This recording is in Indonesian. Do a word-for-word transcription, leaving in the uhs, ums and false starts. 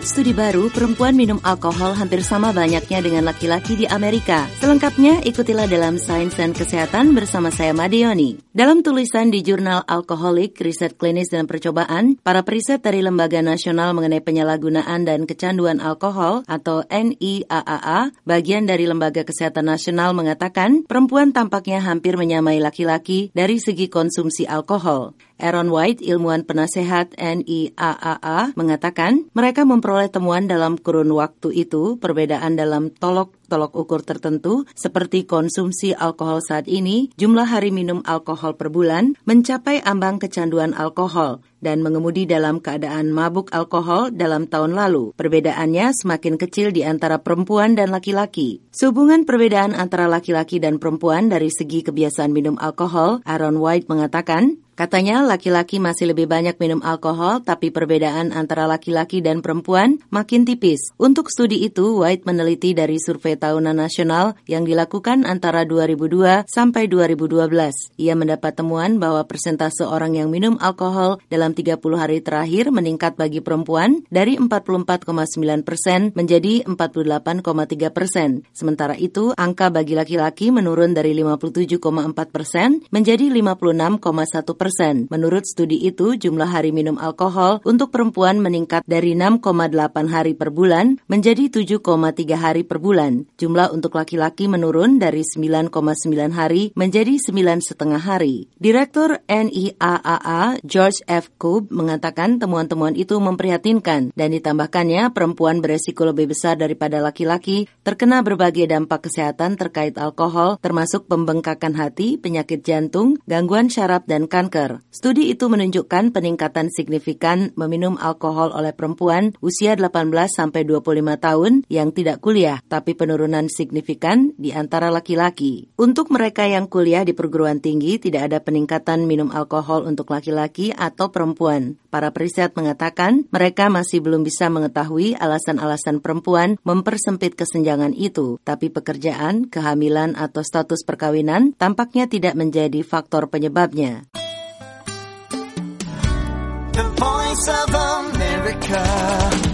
Menurut studi baru, perempuan minum alkohol hampir sama banyaknya dengan laki-laki di Amerika. Selengkapnya, ikutilah dalam Sains dan Kesehatan bersama saya Madioni. Dalam tulisan di jurnal Alkoholik, Riset Klinis dan Percobaan, para periset dari Lembaga Nasional mengenai Penyalahgunaan dan Kecanduan Alkohol atau N I A A A, bagian dari Lembaga Kesehatan Nasional mengatakan perempuan tampaknya hampir menyamai laki-laki dari segi konsumsi alkohol. Aaron White, ilmuwan penasehat N I A A A, mengatakan mereka memperoleh temuan dalam kurun waktu itu perbedaan dalam tolok-tolok ukur tertentu seperti konsumsi alkohol saat ini, jumlah hari minum alkohol per bulan, mencapai ambang kecanduan alkohol, dan mengemudi dalam keadaan mabuk alkohol dalam tahun lalu. Perbedaannya semakin kecil di antara perempuan dan laki-laki. Sehubungan perbedaan antara laki-laki dan perempuan dari segi kebiasaan minum alkohol, Aaron White mengatakan, katanya laki-laki masih lebih banyak minum alkohol, tapi perbedaan antara laki-laki dan perempuan makin tipis. Untuk studi itu, White meneliti dari survei tahunan nasional yang dilakukan antara dua ribu dua sampai dua ribu dua belas. Ia mendapat temuan bahwa persentase orang yang minum alkohol dalam tiga puluh hari terakhir meningkat bagi perempuan dari empat puluh empat koma sembilan persen menjadi empat puluh delapan koma tiga persen. Sementara itu, angka bagi laki-laki menurun dari lima puluh tujuh koma empat persen menjadi lima puluh enam koma satu persen. Menurut studi itu, jumlah hari minum alkohol untuk perempuan meningkat dari enam koma delapan hari per bulan menjadi tujuh koma tiga hari per bulan. Jumlah untuk laki-laki menurun dari sembilan koma sembilan hari menjadi sembilan koma lima hari. Direktur N I A A A, George F. Koob, mengatakan temuan-temuan itu memprihatinkan dan ditambahkannya perempuan beresiko lebih besar daripada laki-laki terkena berbagai dampak kesehatan terkait alkohol, termasuk pembengkakan hati, penyakit jantung, gangguan syaraf, dan kanker. Studi itu menunjukkan peningkatan signifikan meminum alkohol oleh perempuan usia delapan belas sampai dua puluh lima tahun yang tidak kuliah, tapi penurunan signifikan di antara laki-laki. Untuk mereka yang kuliah di perguruan tinggi, tidak ada peningkatan minum alkohol untuk laki-laki atau perempuan. Para periset mengatakan mereka masih belum bisa mengetahui alasan-alasan perempuan mempersempit kesenjangan itu, tapi pekerjaan, kehamilan, atau status perkawinan tampaknya tidak menjadi faktor penyebabnya. The Voice of America.